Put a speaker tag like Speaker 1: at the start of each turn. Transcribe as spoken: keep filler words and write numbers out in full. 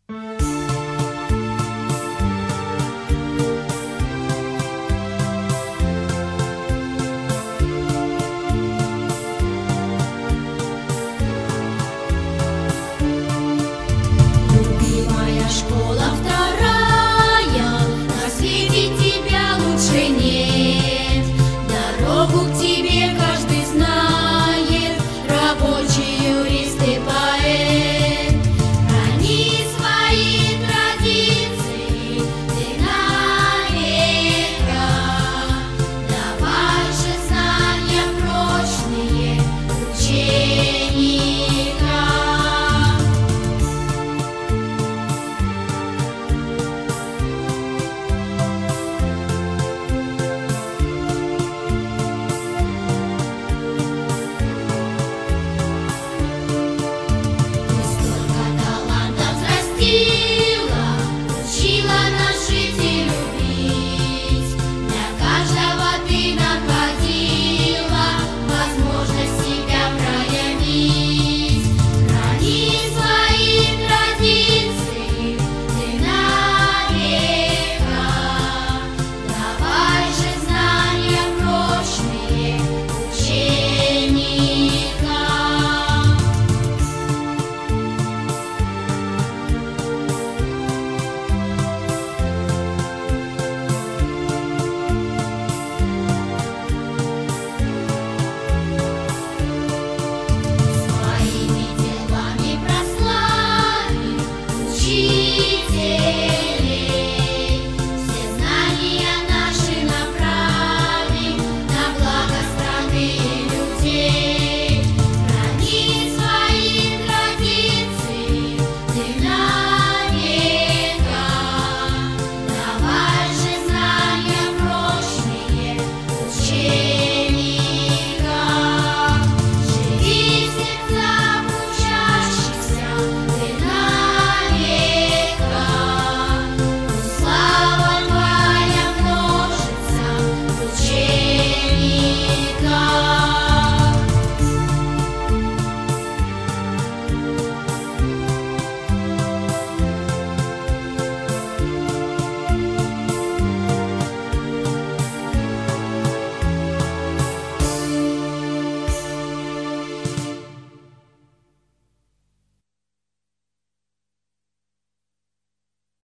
Speaker 1: Любимая школа вторая, на свете тебя лучше нет. Дорогу к тебе каждый знает, рабочий, юрист и поэт. Храни свои традиции ты навека, давай же знания прочные ученика. Учила нас жить и любить, для каждого ты находила возможность себя проявить. Храни свои традиции ты навека, давай же знания прочные ученика. Своими делами прославим учителя.